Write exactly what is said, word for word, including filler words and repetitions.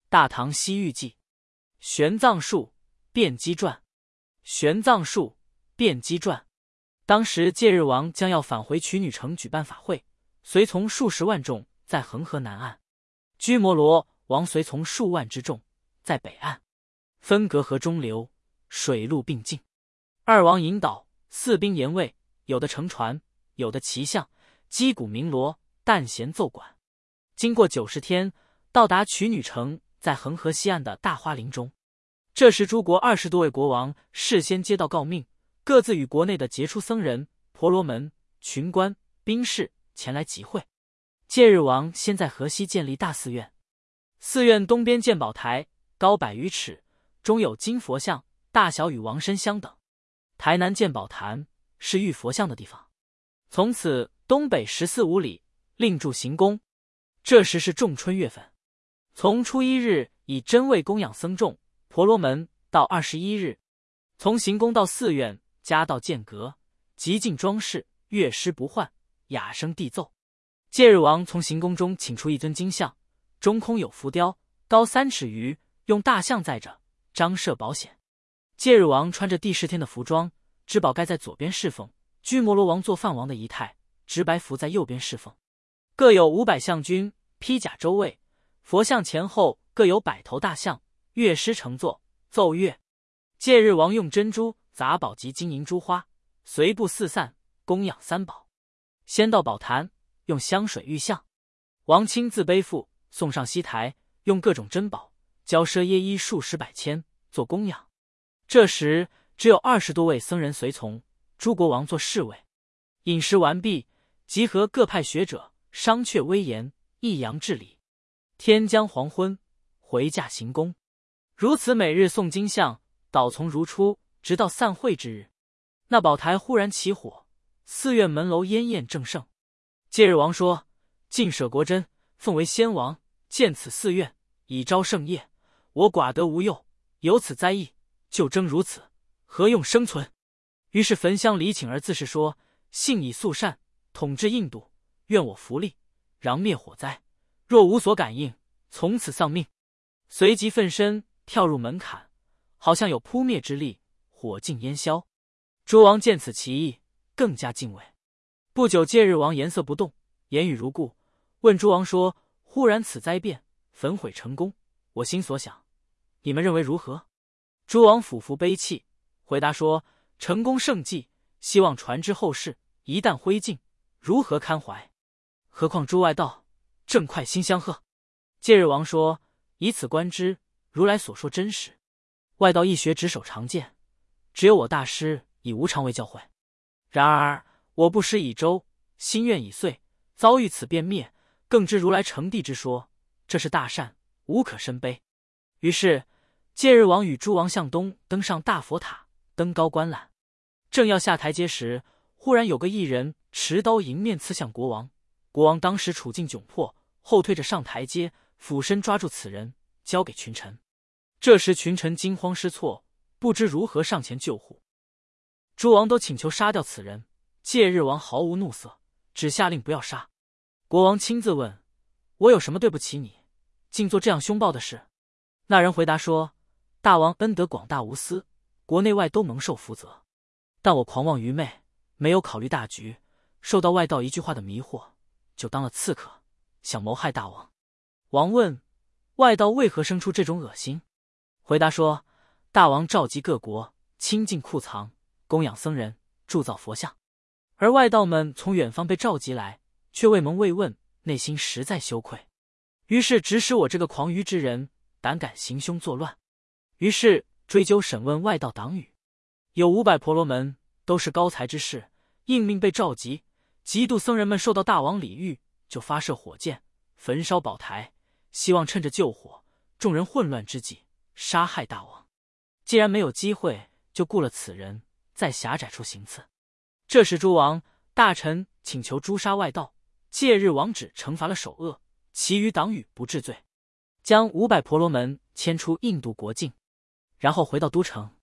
大唐西域记》玄奘术辩机传。玄奘术辩机传。当时戒日王将要返回曲女城举办法会，随从数十万众在恒河南岸，居摩罗王随从数万之众在北岸，分隔河中流，水陆并进。二王引导，四兵严卫，有的乘船，有的骑象，击鼓鸣锣，弹弦奏管。经过九十天，到达曲女城，在恒河西岸的大花林中。这时诸国二十多位国王事先接到告命，各自与国内的杰出僧人、婆罗门、群官、兵士前来集会。戒日王先在河西建立大寺院，寺院东边建宝台，高百余尺，中有金佛像，大小与王身相等。台南建宝坛，是玉佛像的地方。从此东北十四五里，另筑行宫。这时是仲春月份，从初一日以真味供养僧众、婆罗门，到二十一日，从行宫到寺院，夹道间隔，极尽装饰，乐师不换，雅声缔奏。戒日王从行宫中请出一尊金像，中空有浮雕，高三尺余，用大象载着，张设宝显。戒日王穿着第十天的服装，支宝盖在左边侍奉，居摩罗王做梵王的仪态，执白符在右边侍奉。各有五百象军披甲周卫，佛像前后各有百头大象，乐师乘坐奏乐。戒日王用珍珠、杂宝及金银珠花随部四散，供养三宝。先到宝坛，用香水浴象，王亲自背负送上西台，用各种珍宝骄奢耶衣数十百千做供养。这时只有二十多位僧人随从，诸国王做侍卫。饮食完毕，集合各派学者，商榷威严，抑扬治理。天将黄昏，回驾行宫。如此每日诵经像，导从如初，直到散会之日。那宝台忽然起火，寺院门楼烟焰正盛。戒日王说：晋舍国真奉为先王，建此寺院，以昭圣业。我寡得无佑，有此灾异，就争如此，何用生存？于是焚香礼请而自是说：幸以素善，统治印度，愿我福利，攘灭火灾。若无所感应，从此丧命。随即奋身跳入门槛，好像有扑灭之力，火尽烟消。诸王见此奇异，更加敬畏。不久，戒日王颜色不动，言语如故，问诸王说：忽然此灾变，焚毁成功，我心所想，你们认为如何？诸王俯伏悲泣，回答说：成功圣迹，希望传之后世，一旦灰烬，如何堪怀？何况诸外道，正快心相贺。戒日王说：以此观之，如来所说真实。外道一学只守常见，只有我大师以无常为教诲。然而我不识以周，心愿已碎，遭遇此变灭，更知如来成帝之说，这是大善，无可深悲。于是戒日王与诸王向东登上大佛塔，登高观览。正要下台阶时，忽然有个异人持刀迎面刺向国王。国王当时处境窘迫，后退着上台阶，俯身抓住此人，交给群臣。这时群臣惊慌失措，不知如何上前救护。诸王都请求杀掉此人，戒日王毫无怒色，只下令不要杀。国王亲自问：我有什么对不起你，竟做这样凶暴的事？那人回答说：大王恩德广大无私，国内外都蒙受福泽，但我狂妄愚昧，没有考虑大局，受到外道一句话的迷惑，就当了刺客，想谋害大王。王问：外道为何生出这种恶心？回答说：大王召集各国，清净库藏，供养僧人，铸造佛像，而外道们从远方被召集来，却未蒙慰问，内心实在羞愧，于是指使我这个狂愚之人胆敢行凶作乱。于是追究审问外道党羽，有五百婆罗门，都是高才之士，应命被召集，嫉妒僧人们受到大王礼遇，就发射火箭，焚烧宝台，希望趁着救火，众人混乱之际杀害大王。既然没有机会，就雇了此人，在狭窄处行刺。这时诸王大臣请求诛杀外道，戒日王旨惩罚了首恶，其余党羽不治罪，将五百婆罗门迁出印度国境，然后回到都城。